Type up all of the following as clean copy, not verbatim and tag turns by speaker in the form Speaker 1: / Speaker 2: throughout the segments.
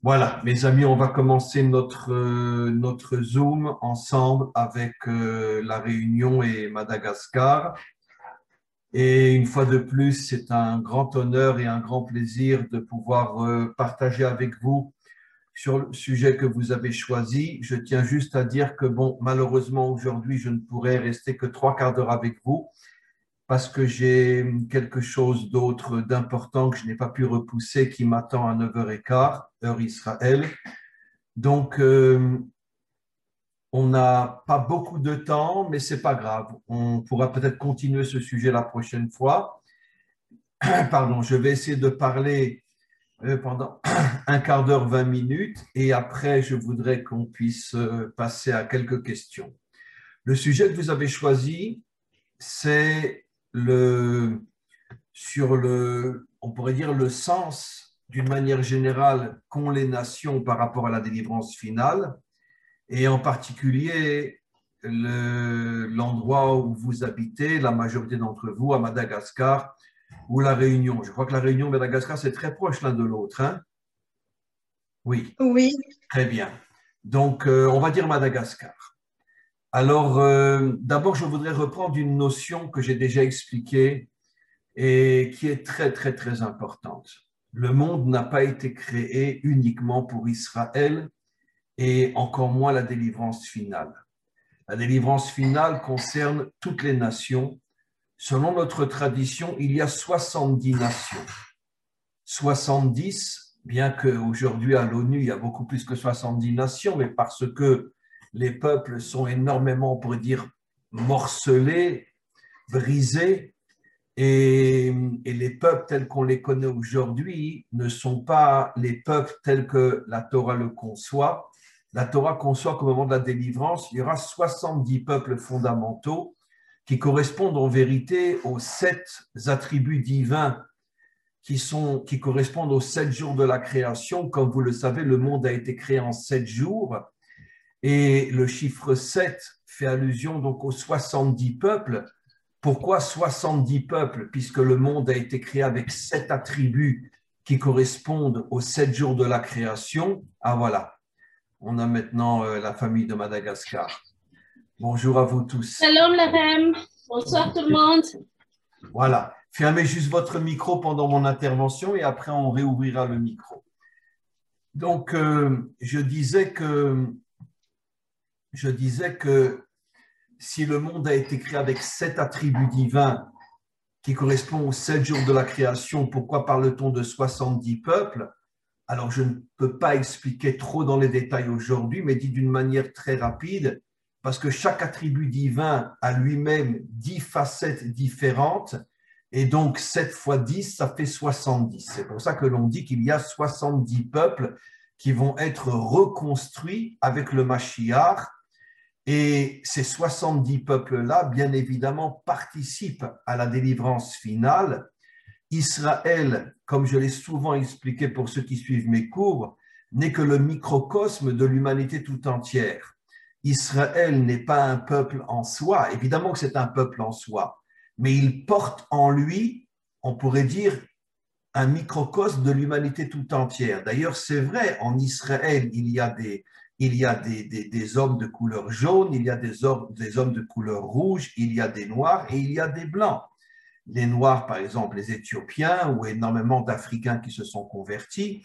Speaker 1: Voilà, mes amis, on va commencer notre Zoom ensemble avec la Réunion et Madagascar. Et une fois de plus, c'est un grand honneur et un grand plaisir de pouvoir partager avec vous sur le sujet que vous avez choisi. Je tiens juste à dire que, bon, malheureusement, aujourd'hui, je ne pourrai rester que trois quarts d'heure avec vous parce que j'ai quelque chose d'autre d'important que je n'ai pas pu repousser qui m'attend à 9h15, heure Israël. Donc, on n'a pas beaucoup de temps, mais c'est pas grave. On pourra peut-être continuer ce sujet la prochaine fois. Pardon, je vais essayer de parler pendant un quart d'heure, 20 minutes, et après, je voudrais qu'on puisse passer à quelques questions. Le sujet que vous avez choisi, c'est sur on pourrait dire le sens d'une manière générale qu'ont les nations par rapport à la délivrance finale, et en particulier l'endroit où vous habitez, la majorité d'entre vous, à Madagascar ou la Réunion. Je crois que la Réunion et Madagascar, c'est très proche l'un de l'autre, hein? Oui,
Speaker 2: Oui,
Speaker 1: très bien. Donc, on va dire Madagascar. Alors, d'abord, je voudrais reprendre une notion que j'ai déjà expliquée et qui est très, très, très importante. Le monde n'a pas été créé uniquement pour Israël et encore moins la délivrance finale. La délivrance finale concerne toutes les nations. Selon notre tradition, il y a 70 nations. 70, bien qu'aujourd'hui à l'ONU, il y a beaucoup plus que 70 nations, mais parce que les peuples sont énormément, on pourrait dire, morcelés, brisés, et les peuples tels qu'on les connaît aujourd'hui ne sont pas les peuples tels que la Torah le conçoit. La Torah conçoit qu'au moment de la délivrance, il y aura 70 peuples fondamentaux qui correspondent en vérité aux 7 attributs divins qui correspondent aux 7 jours de la création. Comme vous le savez, le monde a été créé en 7 jours et le chiffre 7 fait allusion donc aux 70 peuples. Pourquoi 70 peuples? Puisque le monde a été créé avec 7 attributs qui correspondent aux 7 jours de la création. Ah voilà, on a maintenant la famille de Madagascar. Bonjour à vous tous.
Speaker 2: Shalom Lechem. Bonsoir tout le monde.
Speaker 1: Voilà, fermez juste votre micro pendant mon intervention et après on réouvrira le micro. Donc, je disais que si le monde a été créé avec 7 attributs divins qui correspondent aux 7 jours de la création, pourquoi parle-t-on de 70 peuples? Alors, je ne peux pas expliquer trop dans les détails aujourd'hui, mais dit d'une manière très rapide, parce que chaque attribut divin a lui-même 10 facettes différentes, et donc 7 fois 10, ça fait 70. C'est pour ça que l'on dit qu'il y a 70 peuples qui vont être reconstruits avec le Mashiach, et ces 70 peuples-là, bien évidemment, participent à la délivrance finale. Israël, comme je l'ai souvent expliqué pour ceux qui suivent mes cours, n'est que le microcosme de l'humanité tout entière. Israël n'est pas un peuple en soi, évidemment que c'est un peuple en soi, mais il porte en lui, on pourrait dire, un microcosme de l'humanité tout entière. D'ailleurs, c'est vrai, en Israël, il y a des hommes de couleur jaune, il y a des hommes de couleur rouge, il y a des noirs et il y a des blancs. Les noirs, par exemple, les Éthiopiens ou énormément d'Africains qui se sont convertis.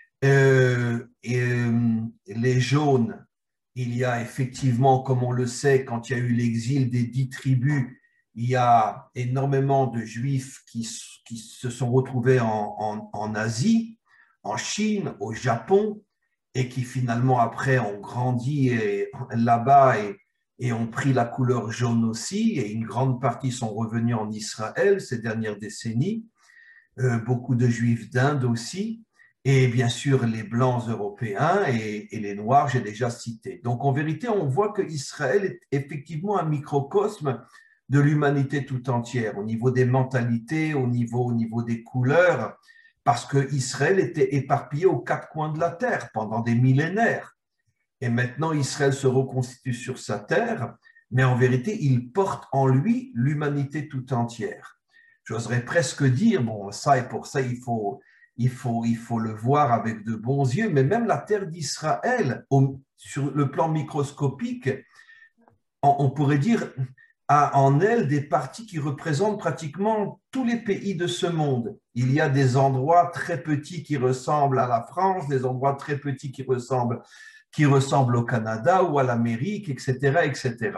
Speaker 1: Les jaunes, il y a effectivement, comme on le sait, quand il y a eu l'exil des 10 tribus, il y a énormément de juifs qui se sont retrouvés en Asie, en Chine, au Japon, et qui finalement après ont grandi là-bas et ont pris la couleur jaune aussi, et une grande partie sont revenus en Israël ces dernières décennies, beaucoup de juifs d'Inde aussi, et bien sûr les blancs européens et les noirs, j'ai déjà cité. Donc en vérité, on voit que Israël est effectivement un microcosme de l'humanité tout entière, au niveau des mentalités, au niveau des couleurs, parce que Israël était éparpillé aux 4 coins de la terre pendant des millénaires. Et maintenant, Israël se reconstitue sur sa terre, mais en vérité, il porte en lui l'humanité tout entière. J'oserais presque dire, bon, ça et pour ça, il faut le voir avec de bons yeux, mais même la terre d'Israël, sur le plan microscopique, on pourrait dire, a en elle des parties qui représentent pratiquement tous les pays de ce monde. Il y a des endroits très petits qui ressemblent à la France, des endroits très petits qui ressemblent au Canada ou à l'Amérique, etc., etc.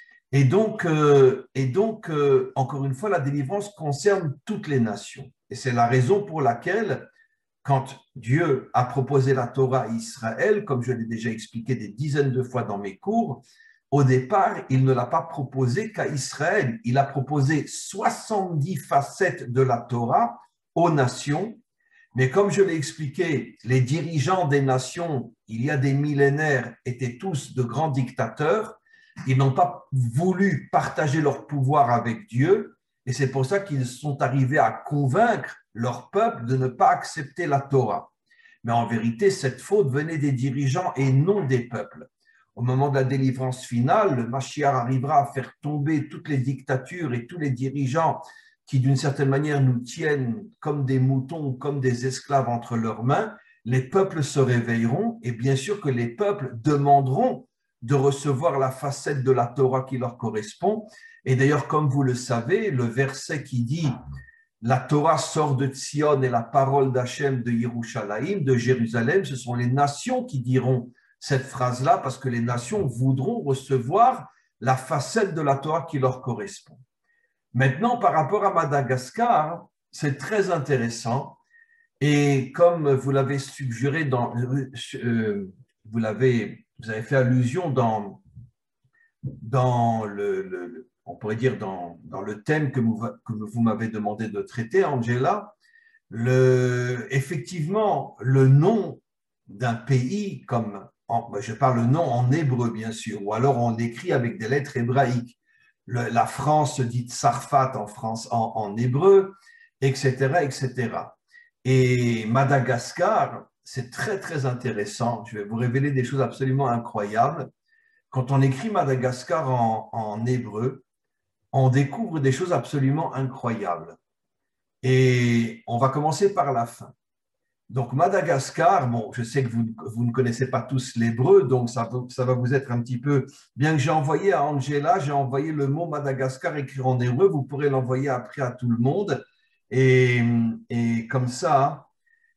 Speaker 1: Encore une fois, la délivrance concerne toutes les nations. Et c'est la raison pour laquelle, quand Dieu a proposé la Torah à Israël, comme je l'ai déjà expliqué des dizaines de fois dans mes cours, au départ, il ne l'a pas proposé qu'à Israël. Il a proposé 70 facettes de la Torah aux nations. Mais comme je l'ai expliqué, les dirigeants des nations, il y a des millénaires, étaient tous de grands dictateurs. Ils n'ont pas voulu partager leur pouvoir avec Dieu. Et c'est pour ça qu'ils sont arrivés à convaincre leur peuple de ne pas accepter la Torah. Mais en vérité, cette faute venait des dirigeants et non des peuples. Au moment de la délivrance finale, le Mashiach arrivera à faire tomber toutes les dictatures et tous les dirigeants qui, d'une certaine manière, nous tiennent comme des moutons, comme des esclaves entre leurs mains. Les peuples se réveilleront et bien sûr que les peuples demanderont de recevoir la facette de la Torah qui leur correspond. Et d'ailleurs, comme vous le savez, le verset qui dit « La Torah sort de Tzion et la parole d'Hachem de Yerushalayim, de Jérusalem », ce sont les nations qui diront cette phrase-là parce que les nations voudront recevoir la facette de la Torah qui leur correspond. Maintenant, par rapport à Madagascar, c'est très intéressant et comme vous l'avez suggéré, vous avez fait allusion dans on pourrait dire dans le thème que vous m'avez demandé de traiter, Angela, effectivement, le nom d'un pays comme je parle le nom en hébreu, bien sûr, ou alors on écrit avec des lettres hébraïques. La France dit Tsarfat en hébreu, etc., etc. Et Madagascar, c'est très, très intéressant. Je vais vous révéler des choses absolument incroyables. Quand on écrit Madagascar en hébreu, on découvre des choses absolument incroyables. Et on va commencer par la fin. Donc, Madagascar, bon, je sais que vous ne connaissez pas tous l'hébreu, donc ça va vous être un petit peu… Bien que j'ai envoyé à Angela, j'ai envoyé le mot Madagascar écrit en hébreu, vous pourrez l'envoyer après à tout le monde. Et comme ça…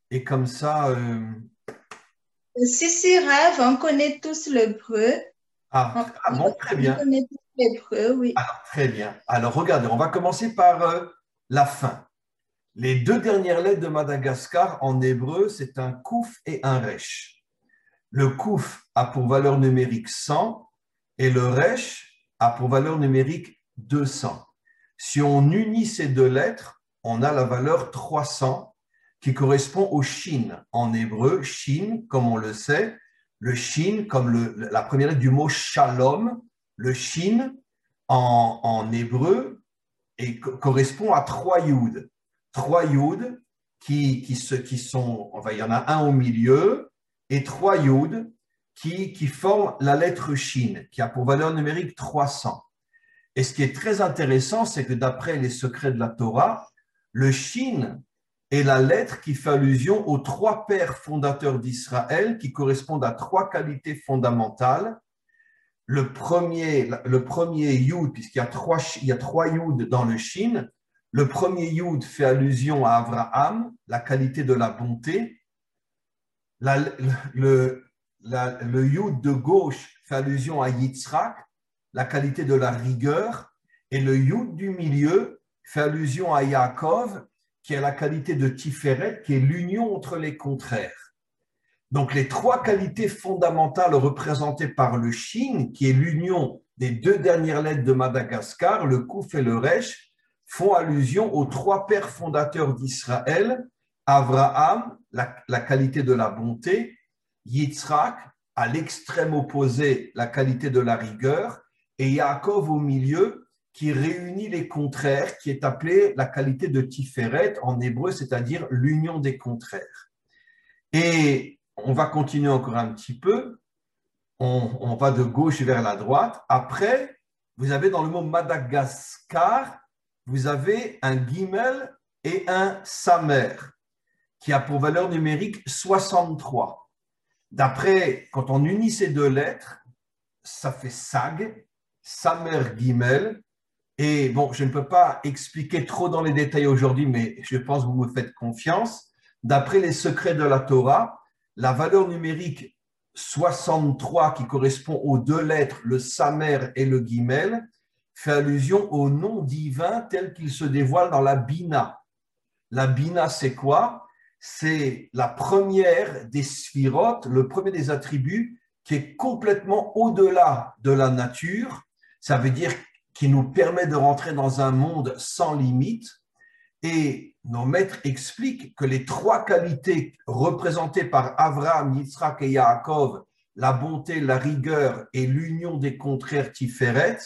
Speaker 3: Si, Rav, on connaît tous l'hébreu.
Speaker 1: Bon, très bien.
Speaker 3: On connaît tous l'hébreu, oui.
Speaker 1: Alors, très bien. Alors, regardez, on va commencer par la fin. Les deux dernières lettres de Madagascar en hébreu, c'est un kouf et un resh. Le kouf a pour valeur numérique 100 et le resh a pour valeur numérique 200. Si on unit ces deux lettres, on a la valeur 300 qui correspond au shin. En hébreu, shin, comme on le sait, le shin, comme la première lettre du mot shalom, le shin en hébreu correspond à 3 yud. 3 yud qui sont, enfin, il y en a un au milieu, et 3 yud qui forment la lettre shin, qui a pour valeur numérique 300. Et ce qui est très intéressant, c'est que d'après les secrets de la Torah, le shin est la lettre qui fait allusion aux 3 pères fondateurs d'Israël qui correspondent à 3 qualités fondamentales. Le premier yud, puisqu'il y a 3 yud dans le shin, le premier yud fait allusion à Abraham, la qualité de la bonté. Le yud de gauche fait allusion à Yitzhak, la qualité de la rigueur. Et le yud du milieu fait allusion à Yaakov, qui a la qualité de Tiferet, qui est l'union entre les contraires. Donc, les 3 qualités fondamentales représentées par le shin, qui est l'union des 2 dernières lettres de Madagascar, le kouf et le resh, font allusion aux 3 pères fondateurs d'Israël, Abraham, la qualité de la bonté, Yitzhak, à l'extrême opposé, la qualité de la rigueur, et Yaakov au milieu, qui réunit les contraires, qui est appelée la qualité de Tiferet en hébreu, c'est-à-dire l'union des contraires. Et on va continuer encore un petit peu, on va de gauche vers la droite. Après, vous avez dans le mot Madagascar, vous avez un Gimel et un Samer, qui a pour valeur numérique 63. D'après, quand on unit ces deux lettres, ça fait Sag, Samer Gimel. Et bon, je ne peux pas expliquer trop dans les détails aujourd'hui, mais je pense que vous me faites confiance. D'après les secrets de la Torah, la valeur numérique 63, qui correspond aux deux lettres, le Samer et le Gimel, fait allusion au nom divin tel qu'il se dévoile dans la Bina. La Bina, c'est quoi? C'est la première des sphirotes, le premier des attributs qui est complètement au-delà de la nature. Ça veut dire qui nous permet de rentrer dans un monde sans limite. Et nos maîtres expliquent que les trois qualités représentées par Avraham, Yitzhak et Yaakov, la bonté, la rigueur et l'union des contraires Tiferet,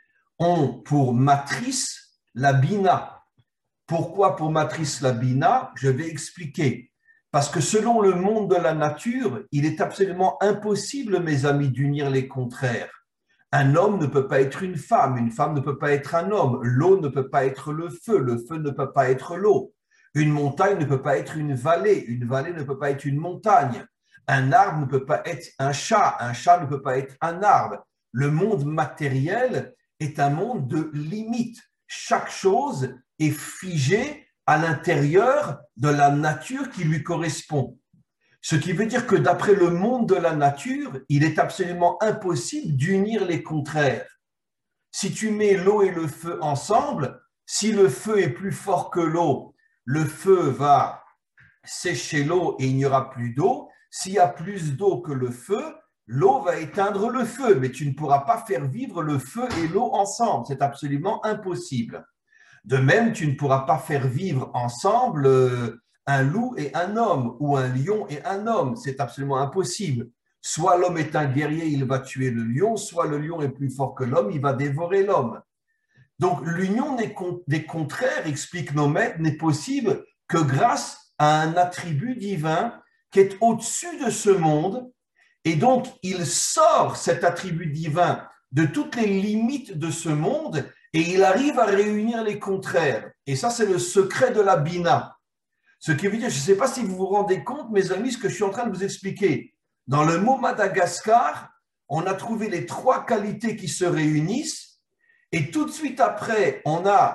Speaker 1: ont pour matrice la Bina. Pourquoi pour matrice la Bina? Je vais expliquer. Parce que selon le monde de la nature, il est absolument impossible, mes amis, d'unir les contraires. Un homme ne peut pas être une femme ne peut pas être un homme, l'eau ne peut pas être le feu ne peut pas être l'eau, une montagne ne peut pas être une vallée ne peut pas être une montagne, un arbre ne peut pas être un chat ne peut pas être un arbre. Le monde matériel est un monde de limites. Chaque chose est figée à l'intérieur de la nature qui lui correspond. Ce qui veut dire que d'après le monde de la nature, il est absolument impossible d'unir les contraires. Si tu mets l'eau et le feu ensemble, si le feu est plus fort que l'eau, le feu va sécher l'eau et il n'y aura plus d'eau. S'il y a plus d'eau que le feu, l'eau va éteindre le feu, mais tu ne pourras pas faire vivre le feu et l'eau ensemble. C'est absolument impossible. De même, tu ne pourras pas faire vivre ensemble un loup et un homme, ou un lion et un homme, c'est absolument impossible. Soit l'homme est un guerrier, il va tuer le lion, soit le lion est plus fort que l'homme, il va dévorer l'homme. Donc l'union des contraires, expliquent nos maîtres, n'est possible que grâce à un attribut divin qui est au-dessus de ce monde, et donc il sort cet attribut divin de toutes les limites de ce monde, et il arrive à réunir les contraires. Et ça, c'est le secret de la Bina. Ce qui veut dire, je ne sais pas si vous vous rendez compte, mes amis, ce que je suis en train de vous expliquer. Dans le mot Madagascar, on a trouvé les trois qualités qui se réunissent et tout de suite après, on a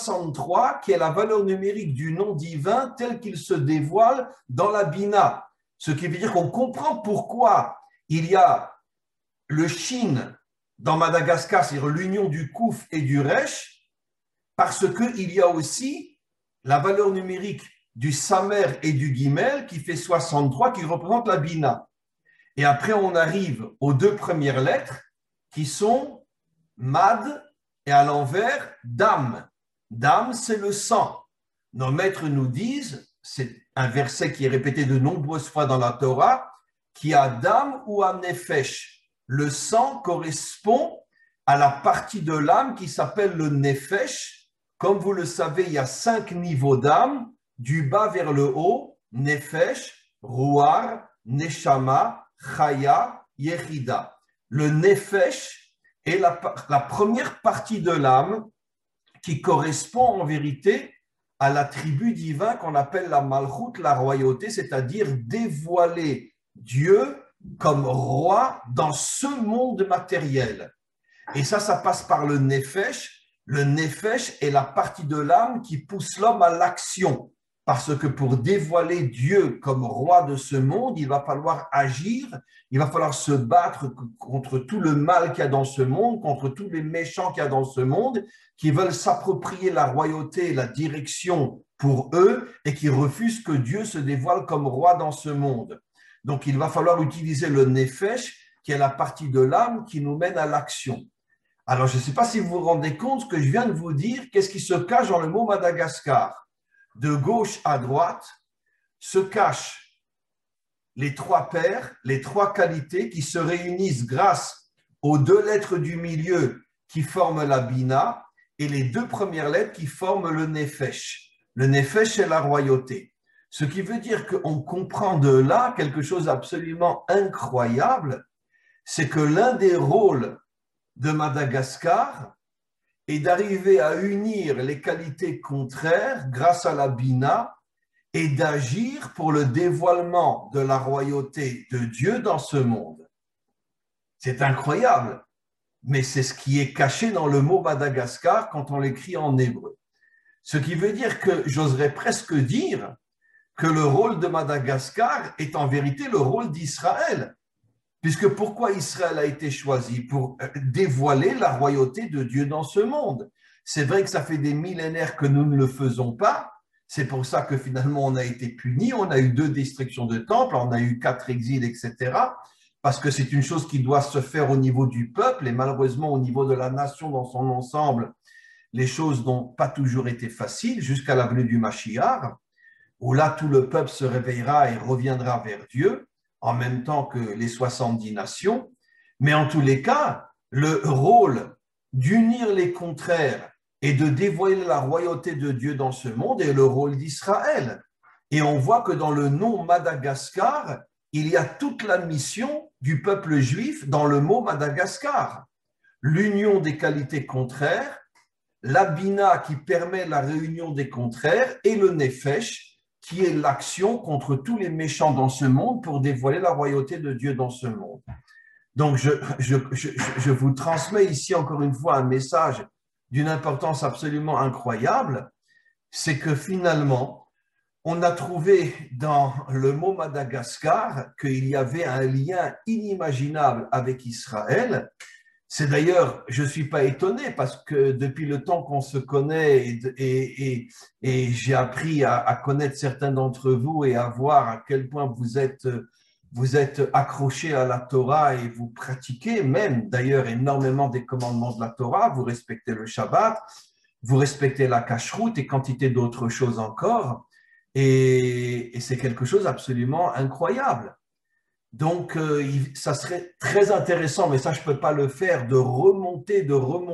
Speaker 1: 63 qui est la valeur numérique du nom divin tel qu'il se dévoile dans la Bina. Ce qui veut dire qu'on comprend pourquoi il y a le Shin dans Madagascar, c'est-à-dire l'union du Kouf et du Resh, parce qu'il y a aussi la valeur numérique du Samer et du Gimel qui fait 63, qui représente la Bina. Et après, on arrive aux deux premières lettres qui sont Mad et à l'envers Dam. Dam, c'est le sang. Nos maîtres nous disent, c'est un verset qui est répété de nombreuses fois dans la Torah, qui a Dam ou a Nefesh. Le sang correspond à la partie de l'âme qui s'appelle le Nefesh. Comme vous le savez, il y a 5 niveaux d'âme. Du bas vers le haut, Nefesh, Ruar, Neshama, Chaya, Yechida. Le Nefesh est la première partie de l'âme qui correspond en vérité à l'attribut divin qu'on appelle la Malchut, la royauté, c'est-à-dire dévoiler Dieu comme roi dans ce monde matériel. Et ça passe par le Nefesh. Le Nefesh est la partie de l'âme qui pousse l'homme à l'action. Parce que pour dévoiler Dieu comme roi de ce monde, il va falloir agir, il va falloir se battre contre tout le mal qu'il y a dans ce monde, contre tous les méchants qu'il y a dans ce monde, qui veulent s'approprier la royauté, la direction pour eux, et qui refusent que Dieu se dévoile comme roi dans ce monde. Donc il va falloir utiliser le Nefesh, qui est la partie de l'âme qui nous mène à l'action. Alors je ne sais pas si vous vous rendez compte ce que je viens de vous dire, qu'est-ce qui se cache dans le mot Madagascar. De gauche à droite se cachent les trois paires, les trois qualités qui se réunissent grâce aux deux lettres du milieu qui forment la Bina et les deux premières lettres qui forment le Nefesh. Le Nefesh est la royauté. Ce qui veut dire qu'on comprend de là quelque chose d'absolument incroyable, c'est que l'un des rôles de Madagascar et d'arriver à unir les qualités contraires grâce à la Bina et d'agir pour le dévoilement de la royauté de Dieu dans ce monde. C'est incroyable, mais c'est ce qui est caché dans le mot Madagascar quand on l'écrit en hébreu. Ce qui veut dire que j'oserais presque dire que le rôle de Madagascar est en vérité le rôle d'Israël. Puisque pourquoi Israël a été choisi? Pour dévoiler la royauté de Dieu dans ce monde. C'est vrai que ça fait des millénaires que nous ne le faisons pas. C'est pour ça que finalement on a été punis. On a eu 2 destructions de temples, on a eu 4 exils, etc. Parce que c'est une chose qui doit se faire au niveau du peuple et malheureusement au niveau de la nation dans son ensemble, les choses n'ont pas toujours été faciles jusqu'à la venue du Mashiach, où là tout le peuple se réveillera et reviendra vers Dieu, en même temps que les 70 nations. Mais en tous les cas, le rôle d'unir les contraires et de dévoiler la royauté de Dieu dans ce monde est le rôle d'Israël. Et on voit que dans le nom Madagascar, il y a toute la mission du peuple juif dans le mot Madagascar. L'union des qualités contraires, la bina qui permet la réunion des contraires et le nefesh qui est l'action contre tous les méchants dans ce monde pour dévoiler la royauté de Dieu dans ce monde. Donc, je vous transmets ici encore une fois un message d'une importance absolument incroyable, c'est que finalement, on a trouvé dans le mot Madagascar qu'il y avait un lien inimaginable avec Israël. C'est d'ailleurs, je ne suis pas étonné parce que depuis le temps qu'on se connaît et j'ai appris à connaître certains d'entre vous et à voir à quel point vous êtes accrochés à la Torah et vous pratiquez même d'ailleurs énormément des commandements de la Torah, vous respectez le Shabbat, vous respectez la cacheroute et quantité d'autres choses encore. Et c'est quelque chose d'absolument incroyable. Donc, ça serait très intéressant, mais ça, je ne peux pas le faire, de remonter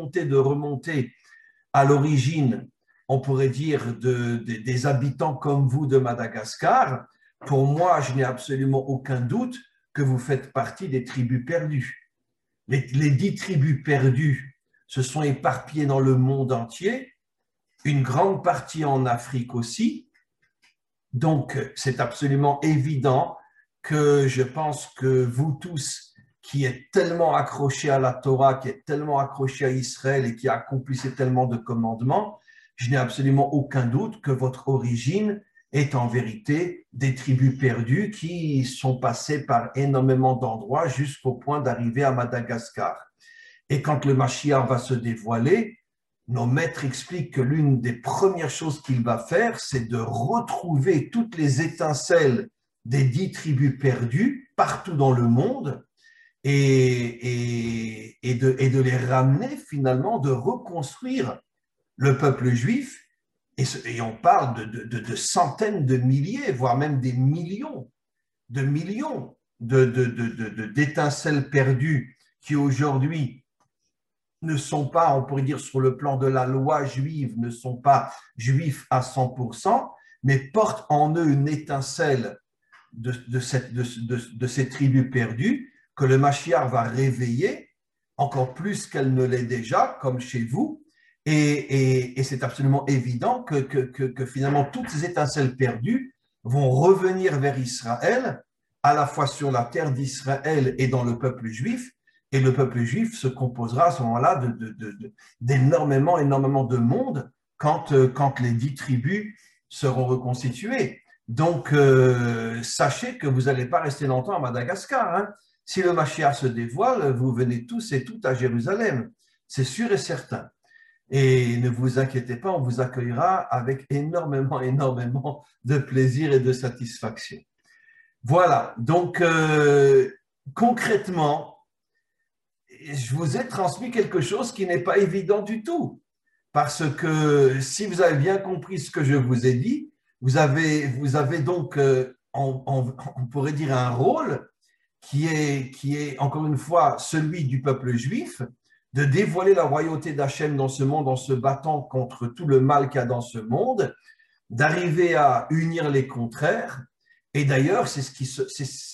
Speaker 1: à l'origine, on pourrait dire, des habitants comme vous de Madagascar. Pour moi, je n'ai absolument aucun doute que vous faites partie des tribus perdues. Les 10 tribus perdues se sont éparpillées dans le monde entier, une grande partie en Afrique aussi. Donc, c'est absolument évident que je pense que vous tous qui êtes tellement accrochés à la Torah, qui êtes tellement accrochés à Israël et qui accomplissez tellement de commandements, je n'ai absolument aucun doute que votre origine est en vérité des tribus perdues qui sont passées par énormément d'endroits jusqu'au point d'arriver à Madagascar. Et quand le Mashiach va se dévoiler, nos maîtres expliquent que l'une des premières choses qu'il va faire, c'est de retrouver toutes les étincelles des 10 tribus perdues partout dans le monde et de les ramener finalement, de reconstruire le peuple juif. Et on parle de centaines de milliers, voire même des millions d'étincelles perdues qui aujourd'hui ne sont pas, on pourrait dire sur le plan de la loi juive, ne sont pas juifs à 100%, mais portent en eux une étincelle de ces tribus perdues que le Mashiach va réveiller encore plus qu'elle ne l'est déjà, comme chez vous. Et c'est absolument évident que finalement toutes ces étincelles perdues vont revenir vers Israël, à la fois sur la terre d'Israël et dans le peuple juif. Et le peuple juif se composera à ce moment-là d'énormément de monde quand les 10 tribus seront reconstituées. Donc, sachez que vous n'allez pas rester longtemps à Madagascar. Hein. Si le Mashiach se dévoile, vous venez tous et toutes à Jérusalem. C'est sûr et certain. Et ne vous inquiétez pas, on vous accueillera avec énormément de plaisir et de satisfaction. Voilà, donc concrètement, je vous ai transmis quelque chose qui n'est pas évident du tout. Parce que si vous avez bien compris ce que je vous ai dit, vous avez donc, on pourrait dire, un rôle qui est encore une fois celui du peuple juif, de dévoiler la royauté d'Hachem dans ce monde en se battant contre tout le mal qu'il y a dans ce monde, d'arriver à unir les contraires. Et d'ailleurs, c'est ce qui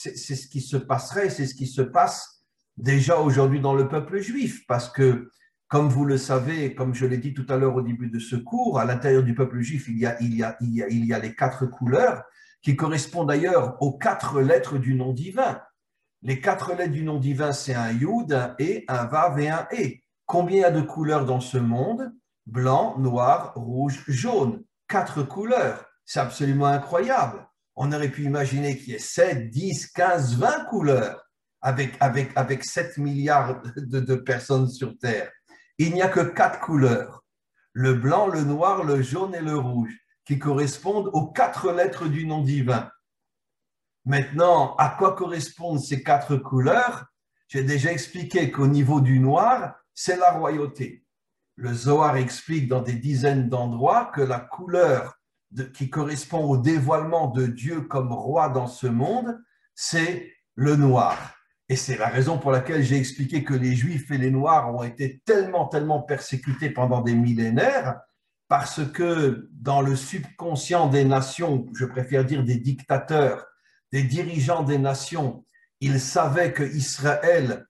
Speaker 1: se passerait, c'est ce qui se passe déjà aujourd'hui dans le peuple juif, parce que comme vous le savez, comme je l'ai dit tout à l'heure au début de ce cours, à l'intérieur du peuple juif, il y a les 4 couleurs qui correspondent d'ailleurs aux 4 lettres du nom divin. Les 4 lettres du nom divin, c'est un Yud, un E, un Vav et un E. Combien il y a de couleurs dans ce monde? Blanc, noir, rouge, jaune. 4 couleurs. C'est absolument incroyable. On aurait pu imaginer qu'il y ait 7, 10, 15, 20 couleurs avec 7 milliards de personnes sur Terre. Il n'y a que 4 couleurs. Le blanc, le noir, le jaune et le rouge, qui correspondent aux 4 lettres du nom divin. Maintenant, à quoi correspondent ces 4 couleurs? J'ai déjà expliqué qu'au niveau du noir, c'est la royauté. Le Zohar explique dans des dizaines d'endroits que la couleur qui correspond au dévoilement de Dieu comme roi dans ce monde, c'est le noir. Et c'est la raison pour laquelle j'ai expliqué que les Juifs et les Noirs ont été tellement persécutés pendant des millénaires, parce que dans le subconscient des nations, je préfère dire des dictateurs, des dirigeants des nations, ils savaient que Israël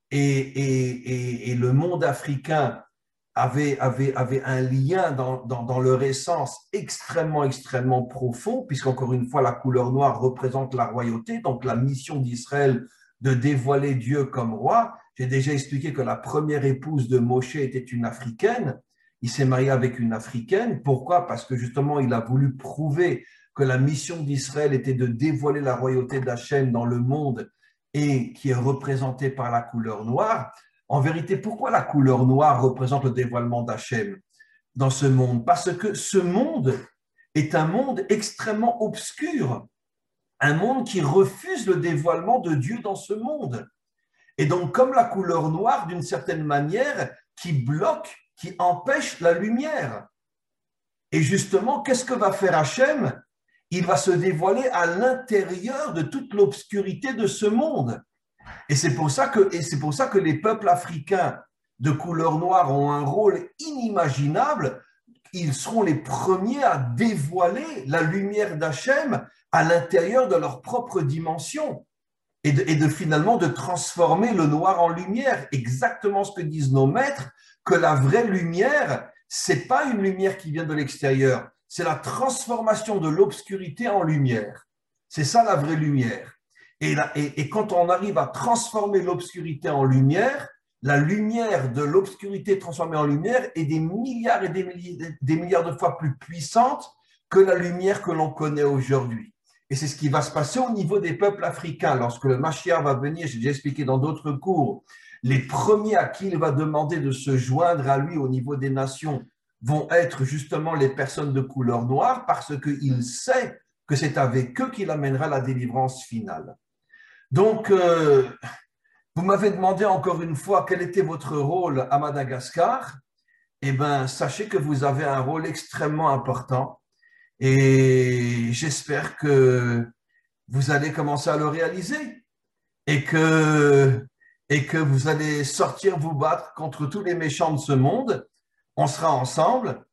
Speaker 1: et le monde africain avaient un lien dans leur essence extrêmement profond, puisqu'encore une fois, la couleur noire représente la royauté, donc la mission d'Israël de dévoiler Dieu comme roi. J'ai déjà expliqué que la première épouse de Moshe était une Africaine. Il s'est marié avec une Africaine. Pourquoi? Parce que justement, il a voulu prouver que la mission d'Israël était de dévoiler la royauté d'Hachem dans le monde et qui est représentée par la couleur noire. En vérité, pourquoi la couleur noire représente le dévoilement d'Hachem dans ce monde? Parce que ce monde est un monde extrêmement obscur, un monde qui refuse le dévoilement de Dieu dans ce monde. Et donc, comme la couleur noire, d'une certaine manière, qui bloque, qui empêche la lumière. Et justement, qu'est-ce que va faire Hachem? Il va se dévoiler à l'intérieur de toute l'obscurité de ce monde. Et c'est pour ça que les peuples africains de couleur noire ont un rôle inimaginable. Ils seront les premiers à dévoiler la lumière d'Hachem à l'intérieur de leur propre dimension et finalement de transformer le noir en lumière. Exactement ce que disent nos maîtres, que la vraie lumière, c'est pas une lumière qui vient de l'extérieur, c'est la transformation de l'obscurité en lumière. C'est ça la vraie lumière. Et quand on arrive à transformer l'obscurité en lumière, la lumière de l'obscurité transformée en lumière est des milliards et des milliards de fois plus puissante que la lumière que l'on connaît aujourd'hui. Et c'est ce qui va se passer au niveau des peuples africains. Lorsque le Mashiach va venir, j'ai déjà expliqué dans d'autres cours, les premiers à qui il va demander de se joindre à lui au niveau des nations vont être justement les personnes de couleur noire, parce qu'il sait que c'est avec eux qu'il amènera la délivrance finale. Donc, vous m'avez demandé encore une fois quel était votre rôle à Madagascar. Eh bien, sachez que vous avez un rôle extrêmement important et j'espère que vous allez commencer à le réaliser et que vous allez sortir vous battre contre tous les méchants de ce monde. On sera ensemble.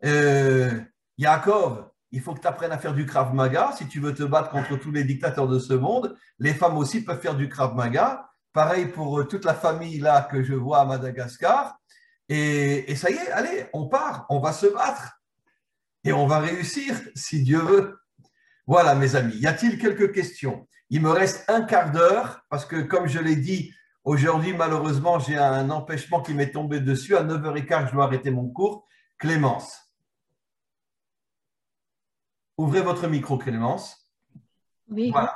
Speaker 1: Yaakov, il faut que tu apprennes à faire du Krav Maga si tu veux te battre contre tous les dictateurs de ce monde. Les femmes aussi peuvent faire du Krav Maga. Pareil pour toute la famille là que je vois à Madagascar. Et ça y est, allez, on part, on va se battre. Et on va réussir, si Dieu veut. Voilà, mes amis. Y a-t-il quelques questions? Il me reste un quart d'heure, parce que comme je l'ai dit, aujourd'hui, malheureusement, j'ai un empêchement qui m'est tombé dessus. À 9h15, je dois arrêter mon cours. Clémence. Ouvrez votre micro, Clémence.
Speaker 4: Oui.
Speaker 1: Voilà.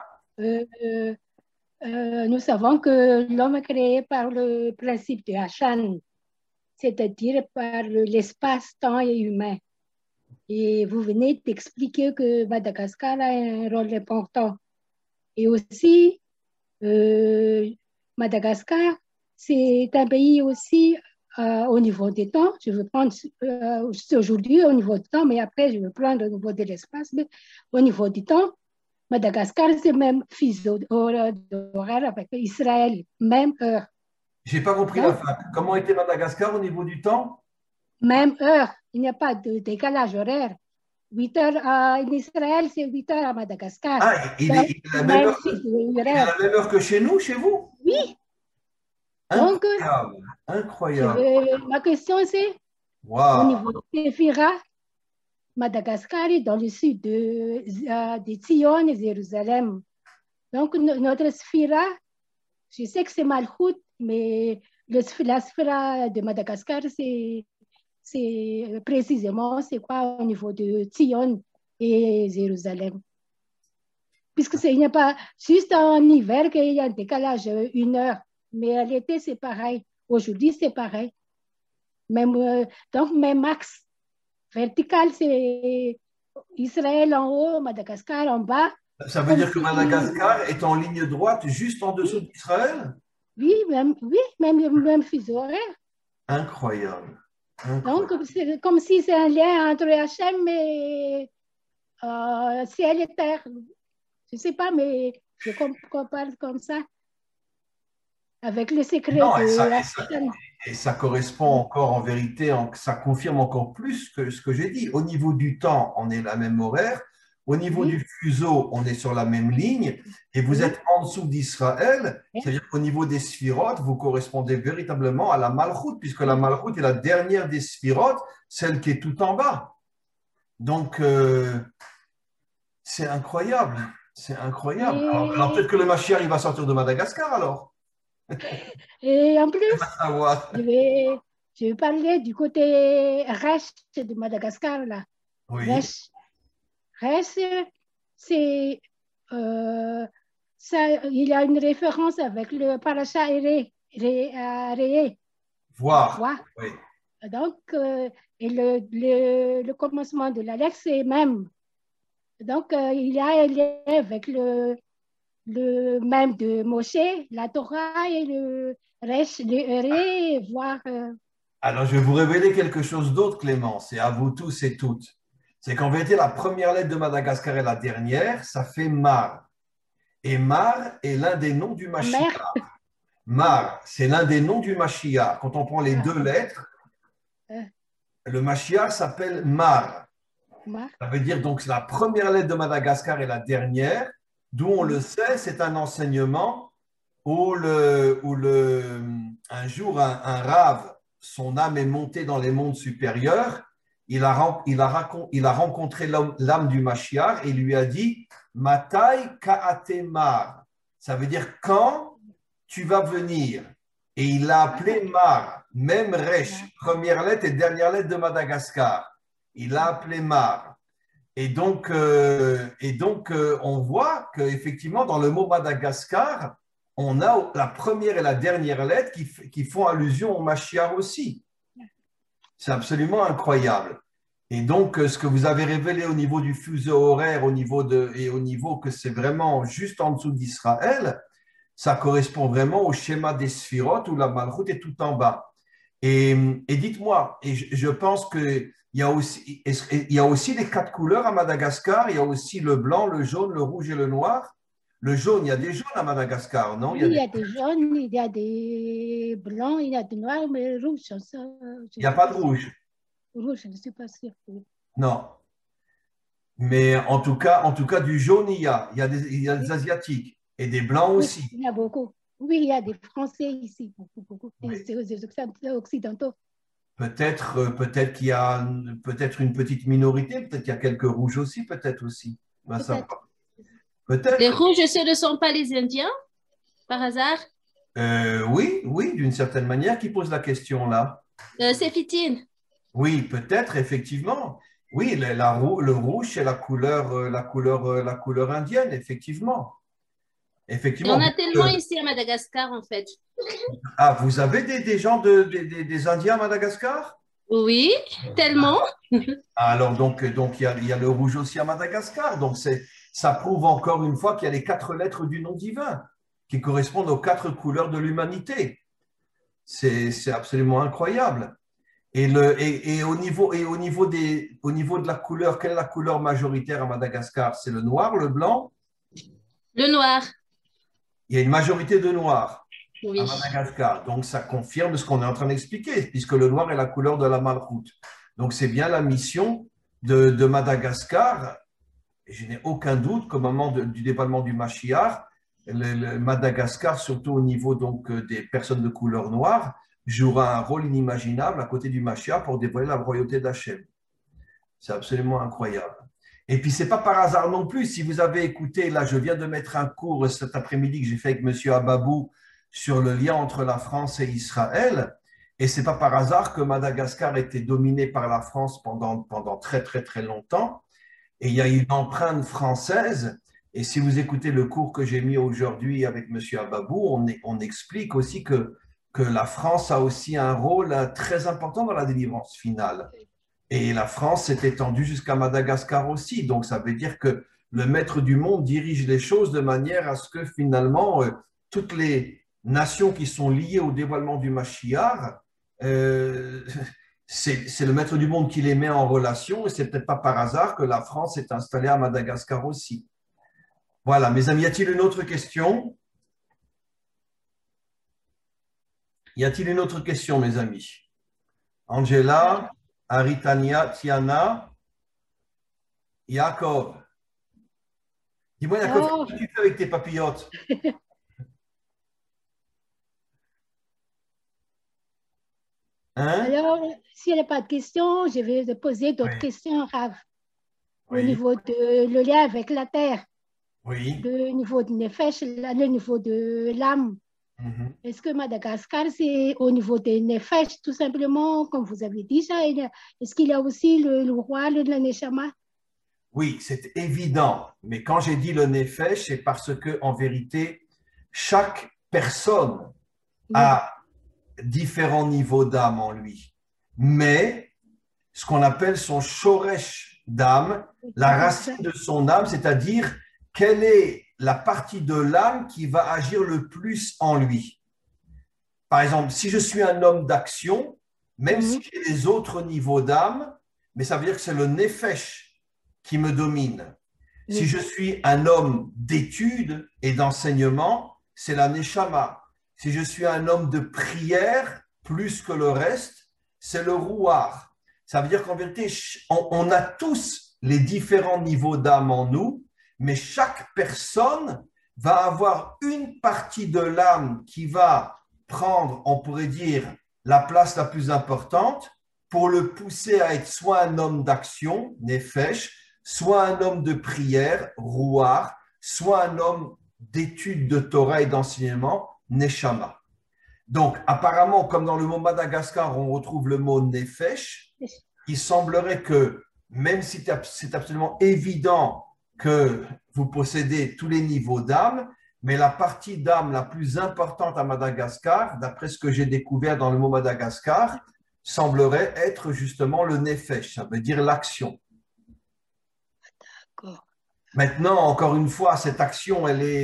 Speaker 4: Nous savons que l'homme est créé par le principe de Hachan, c'est-à-dire par l'espace-temps et humain. Et vous venez d'expliquer que Madagascar a un rôle important. Et aussi, Madagascar, c'est un pays aussi au niveau des temps. Je veux prendre aujourd'hui au niveau du temps, mais après, je veux prendre au niveau de l'espace. Mais au niveau du temps, Madagascar, c'est même fuseau horaire avec Israël, même heure.
Speaker 1: Je n'ai pas compris la fin. Comment était Madagascar au niveau du temps?
Speaker 4: Même heure. Il n'y a pas de décalage horaire. 8 heures en Israël, c'est 8 heures à Madagascar.
Speaker 1: Ah, il est la même heure que chez nous, chez vous?
Speaker 4: Oui. Donc,
Speaker 1: Incroyable, incroyable.
Speaker 4: ma question c'est, au
Speaker 1: Waouh.
Speaker 4: niveau de Séphira, Madagascar est dans le sud de Sion et Jérusalem. Donc, notre Sphira, je sais que c'est Malchut, mais la Sphira de Madagascar, c'est précisément, c'est quoi au niveau de Sion et Jérusalem. Puisque il n'y a pas juste en hiver qu'il y a un décalage 1 heure, mais à l'été, c'est pareil. Aujourd'hui, c'est pareil. Même, donc, même axe vertical, c'est Israël en haut, Madagascar en bas.
Speaker 1: Ça veut
Speaker 4: Comme
Speaker 1: dire que
Speaker 4: si,
Speaker 1: Madagascar est en ligne droite juste en dessous d'Israël?
Speaker 4: oui, même fuseau horaire.
Speaker 1: Incroyable.
Speaker 4: Donc,
Speaker 1: Incroyable.
Speaker 4: c'est comme si c'est un lien entre Hachem et ciel et terre. Je ne sais pas, mais je compare comme ça, avec le secret
Speaker 1: Non,
Speaker 4: de Hachem.
Speaker 1: et ça correspond encore en vérité, ça confirme encore plus que ce que j'ai dit. Au niveau du temps, on est la même horaire. Au niveau
Speaker 4: Oui,
Speaker 1: du fuseau, on est sur la même ligne. Et vous
Speaker 4: oui,
Speaker 1: êtes en dessous d'Israël.
Speaker 4: oui.
Speaker 1: C'est-à-dire qu'au niveau des sphirotes, vous correspondez véritablement à la Malchut, puisque la Malchut est la dernière des sphirotes, celle qui est tout en bas. Donc, c'est incroyable. C'est incroyable. Alors peut-être que le Mashiach, il va sortir de Madagascar alors.
Speaker 4: Et en plus,
Speaker 1: À voir.
Speaker 4: je vais parler du côté Resh de Madagascar, là.
Speaker 1: Oui,
Speaker 4: Resh, Resh, c'est ça, il y a une référence avec le paracha Ré,
Speaker 1: voir.
Speaker 4: voir.
Speaker 1: Oui.
Speaker 4: Donc, et le commencement de la lettre, c'est même. Donc, il y a un lien avec le même de Moshe, la Torah et le Resh, le Ré, voir.
Speaker 1: Alors, je vais vous révéler quelque chose d'autre, Clément. C'est à vous tous et toutes. C'est qu'en vérité, la première lettre de Madagascar et la dernière, ça fait Mar. Et Mar est l'un des noms du Mashiach.
Speaker 4: Mère.
Speaker 1: Mar, c'est l'un des noms du Mashiach. Quand on prend les deux lettres, le Mashiach s'appelle Mar.
Speaker 4: Mar.
Speaker 1: Ça veut dire donc la première lettre de Madagascar et la dernière, d'où on le sait, c'est un enseignement où, un jour, un rave, son âme est montée dans les mondes supérieurs, il a rencontré l'âme du Mashiach et lui a dit Matai Kaatemar. Ça veut dire quand tu vas venir. Et il l'a appelé Mar, même Resh, première lettre et dernière lettre de Madagascar. Il l'a appelé Mar. Et donc, on voit qu'effectivement, dans le mot Madagascar, on a la première et la dernière lettre qui font allusion au Mashiach aussi. C'est absolument incroyable. Et donc, ce que vous avez révélé au niveau du fuseau horaire, et au niveau que c'est vraiment juste en dessous d'Israël, ça correspond vraiment au schéma des sphirotes où la Malchut est tout en bas. Et dites-moi, et je pense qu'il y a aussi les 4 couleurs à Madagascar, il y a aussi le blanc, le jaune, le rouge et le noir. Le jaune, il y a des jaunes à Madagascar, non?
Speaker 4: Oui, il y a des jaunes, il y a des blancs, il y a des noirs, mais rouges, ça,
Speaker 1: Il n'y a pas de rouge.
Speaker 4: Rouge, je ne suis pas sûre.
Speaker 1: Non. Mais en tout cas, du jaune, il y a des Asiatiques et des blancs
Speaker 4: Oui,
Speaker 1: aussi.
Speaker 4: il y a beaucoup. Oui, il y a des Français ici, beaucoup.
Speaker 1: Oui.
Speaker 4: Des Occidentaux.
Speaker 1: Peut-être qu'il y a peut-être une petite minorité, peut-être qu'il y a quelques rouges aussi, peut-être aussi. Ben, ça
Speaker 4: Peut-être.
Speaker 2: Les
Speaker 1: peut-être.
Speaker 2: rouges, ce ne sont pas les Indiens, par hasard?
Speaker 1: Oui, d'une certaine manière, qui pose la question là.
Speaker 2: C'est Fitine.
Speaker 1: Oui, peut-être, effectivement. Oui, le rouge, c'est la couleur indienne, effectivement.
Speaker 2: Il y
Speaker 1: Effectivement.
Speaker 2: en a tellement ici à Madagascar, en fait.
Speaker 1: Ah, vous avez des gens des Indiens à Madagascar?
Speaker 2: Oui, tellement.
Speaker 1: Alors, donc il y a le rouge aussi à Madagascar. Donc, ça prouve encore une fois qu'il y a les 4 lettres du nom divin qui correspondent aux 4 couleurs de l'humanité. C'est absolument incroyable. Et au niveau de la couleur, quelle est la couleur majoritaire à Madagascar? C'est le noir, le blanc?
Speaker 2: Le noir,
Speaker 1: Il y a une majorité de noir à
Speaker 2: oui.
Speaker 1: Madagascar. Donc, ça confirme ce qu'on est en train d'expliquer, puisque le noir est la couleur de la Malchut. Donc, c'est bien la mission de Madagascar. Et je n'ai aucun doute qu'au moment du dévoilement du Mashiach, le Madagascar, surtout au niveau donc, des personnes de couleur noire, jouera un rôle inimaginable à côté du Mashiach pour dévoiler la royauté d'Hachem. C'est absolument incroyable. Et puis, ce n'est pas par hasard non plus. Si vous avez écouté, là, je viens de mettre un cours cet après-midi que j'ai fait avec M. Ababou sur le lien entre la France et Israël. Et ce n'est pas par hasard que Madagascar était dominé par la France pendant très, très, très longtemps. Et il y a une empreinte française. Et si vous écoutez le cours que j'ai mis aujourd'hui avec M. Ababou, on explique aussi que la France a aussi un rôle très important dans la délivrance finale. Et la France s'est étendue jusqu'à Madagascar aussi. Donc, ça veut dire que le maître du monde dirige les choses de manière à ce que finalement, toutes les nations qui sont liées au dévoilement du Mashiach, c'est le maître du monde qui les met en relation. Et c'est peut-être pas par hasard que la France est installée à Madagascar aussi. Voilà, mes amis, y a-t-il une autre question? Y a-t-il une autre question, mes amis? Angela, Aritania, Tiana, Yaakov. Dis-moi, Yaakov, qu'est-ce que tu fais avec tes papillotes?
Speaker 4: Hein? Alors, s'il n'y a pas de questions, je vais te poser d'autres questions, Rav. Au niveau de le lien avec la terre.
Speaker 1: Oui.
Speaker 4: Le niveau de Nefesh, le niveau de l'âme. Est-ce que Madagascar, c'est au niveau des Nefesh, tout simplement, comme vous avez dit ça? Est-ce qu'il y a aussi le roi, le Neshama?
Speaker 1: Oui, c'est évident. Mais quand j'ai dit le Nefesh, c'est parce que, en vérité, chaque personne a différents niveaux d'âme en lui. Mais ce qu'on appelle son shoresh d'âme, la racine de son âme, c'est-à-dire quelle est la partie de l'âme qui va agir le plus en lui. Par exemple, si je suis un homme d'action, même si j'ai les autres niveaux d'âme, mais ça veut dire que c'est le nefesh qui me domine. Si je suis un homme d'études et d'enseignement, c'est la neshama. Si je suis un homme de prière, plus que le reste, c'est le rouar. Ça veut dire qu'en vérité, on a tous les différents niveaux d'âme en nous, mais chaque personne va avoir une partie de l'âme qui va prendre, on pourrait dire, la place la plus importante pour le pousser à être soit un homme d'action, nefesh, soit un homme de prière, rouar, soit un homme d'études de Torah et d'enseignement, neshama. Donc, apparemment, comme dans le mot Madagascar, on retrouve le mot nefesh, il semblerait que, même si c'est absolument évident que vous possédez tous les niveaux d'âme, mais la partie d'âme la plus importante à Madagascar, d'après ce que j'ai découvert dans le mot Madagascar, semblerait être justement le nefesh, ça veut dire l'action.
Speaker 4: D'accord.
Speaker 1: Maintenant, encore une fois, cette action,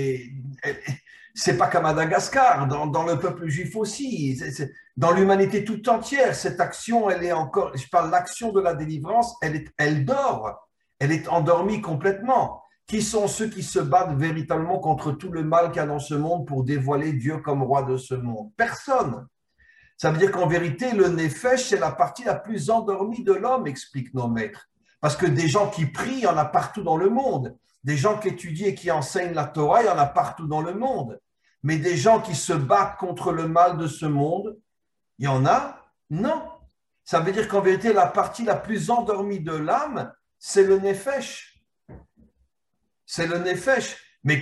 Speaker 1: c'est pas qu'à Madagascar, dans le peuple juif aussi, dans l'humanité toute entière, cette action, elle est encore, je parle de l'action de la délivrance, elle dort, elle est endormie complètement. Qui sont ceux qui se battent véritablement contre tout le mal qu'il y a dans ce monde pour dévoiler Dieu comme roi de ce monde? Personne. Ça veut dire qu'en vérité, le nefesh, c'est la partie la plus endormie de l'homme, expliquent nos maîtres. Parce que des gens qui prient, il y en a partout dans le monde. Des gens qui étudient et qui enseignent la Torah, il y en a partout dans le monde. Mais des gens qui se battent contre le mal de ce monde, il y en a? Non. Ça veut dire qu'en vérité, la partie la plus endormie de l'âme, c'est le nefesh. C'est le nefesh. Mais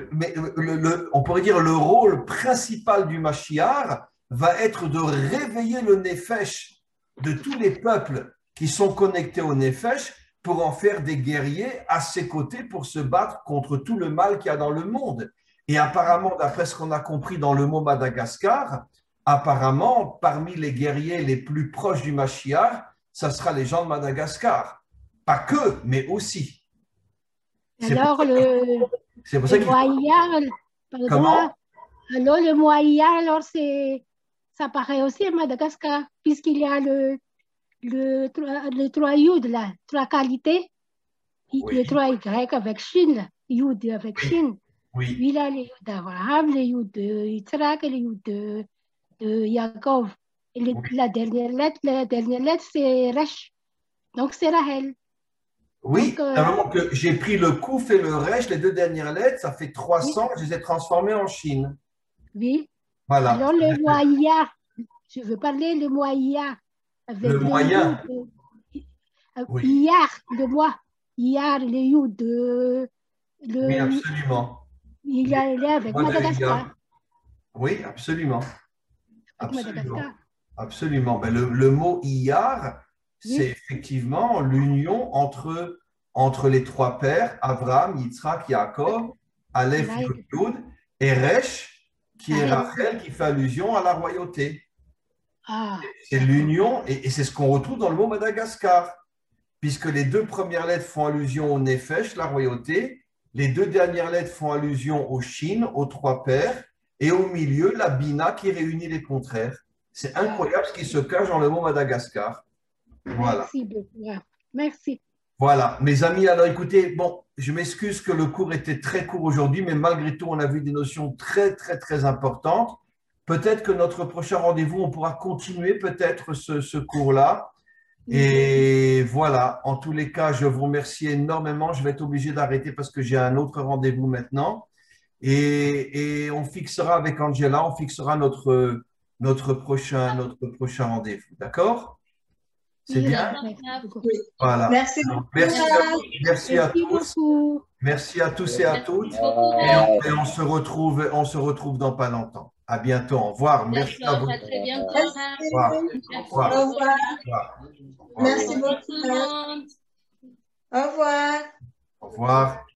Speaker 1: on pourrait dire le rôle principal du Mashiach va être de réveiller le nefesh de tous les peuples qui sont connectés au nefesh pour en faire des guerriers à ses côtés pour se battre contre tout le mal qu'il y a dans le monde. Et apparemment, d'après ce qu'on a compris dans le mot Madagascar, apparemment, parmi les guerriers les plus proches du Mashiach, ça sera les gens de Madagascar. Pas que, mais aussi.
Speaker 4: Alors, le moyen,
Speaker 1: comment?
Speaker 4: Alors, le moyen, alors, ça paraît aussi à Madagascar, puisqu'il y a le 3 Yud, là, 3 qualités. Oui. Le 3 Y avec Shin, Yud avec Shin.
Speaker 1: Oui.
Speaker 4: Il y a les Yud d'Abraham, les Yud de Yitzhak et les Yud de Yaakov. Et la dernière lettre, c'est Resh. Donc, c'est Rahel.
Speaker 1: Oui,
Speaker 4: Donc,
Speaker 1: simplement que j'ai pris le Kouf et le Resh, les deux dernières lettres, ça fait 300, je les ai transformées en Chine.
Speaker 4: oui.
Speaker 1: Voilà.
Speaker 4: Alors, le moyen, je veux parler le moyen. Avec
Speaker 1: Le moyen. Oui.
Speaker 4: Iyar, le moi. Iyar, le youd.
Speaker 1: Oui, absolument.
Speaker 4: Il y a avec Madagascar.
Speaker 1: Oui, absolument.
Speaker 4: Avec Madagascar.
Speaker 1: Absolument. Ben, le mot Iyar,
Speaker 4: Oui.
Speaker 1: c'est effectivement l'union entre les trois pères, Abraham, Yitzhak, Yaakov, Aleph, Yud, Yud, et Resh, qui est Rachel, qui fait allusion à la royauté.
Speaker 4: Ah,
Speaker 1: c'est l'union, et c'est ce qu'on retrouve dans le mot Madagascar, puisque les deux premières lettres font allusion au Nefesh, la royauté, les deux dernières lettres font allusion au Shin, aux trois pères, et au milieu, la Bina qui réunit les contraires. C'est incroyable ce qui se cache dans le mot Madagascar. Voilà.
Speaker 4: Merci beaucoup. Merci.
Speaker 1: Voilà, mes amis, alors écoutez, bon, je m'excuse que le cours était très court aujourd'hui, mais malgré tout, on a vu des notions très, très, très importantes. Peut-être que notre prochain rendez-vous, on pourra continuer peut-être ce cours-là. Et voilà, en tous les cas, je vous remercie énormément. Je vais être obligé d'arrêter parce que j'ai un autre rendez-vous maintenant. Et on fixera avec Angela, on fixera notre prochain rendez-vous. D'accord? C'est bien? Voilà.
Speaker 3: Merci
Speaker 1: Donc,
Speaker 3: beaucoup.
Speaker 1: merci à tous.
Speaker 4: Beaucoup.
Speaker 1: Merci à tous et à toutes. Et on se retrouve dans pas longtemps. À bientôt. Au revoir. Merci à vous.
Speaker 2: À très bientôt.
Speaker 3: Merci.
Speaker 1: Au revoir.
Speaker 3: Au revoir. Merci beaucoup.
Speaker 2: Tout le monde.
Speaker 3: Au revoir.
Speaker 1: Au revoir.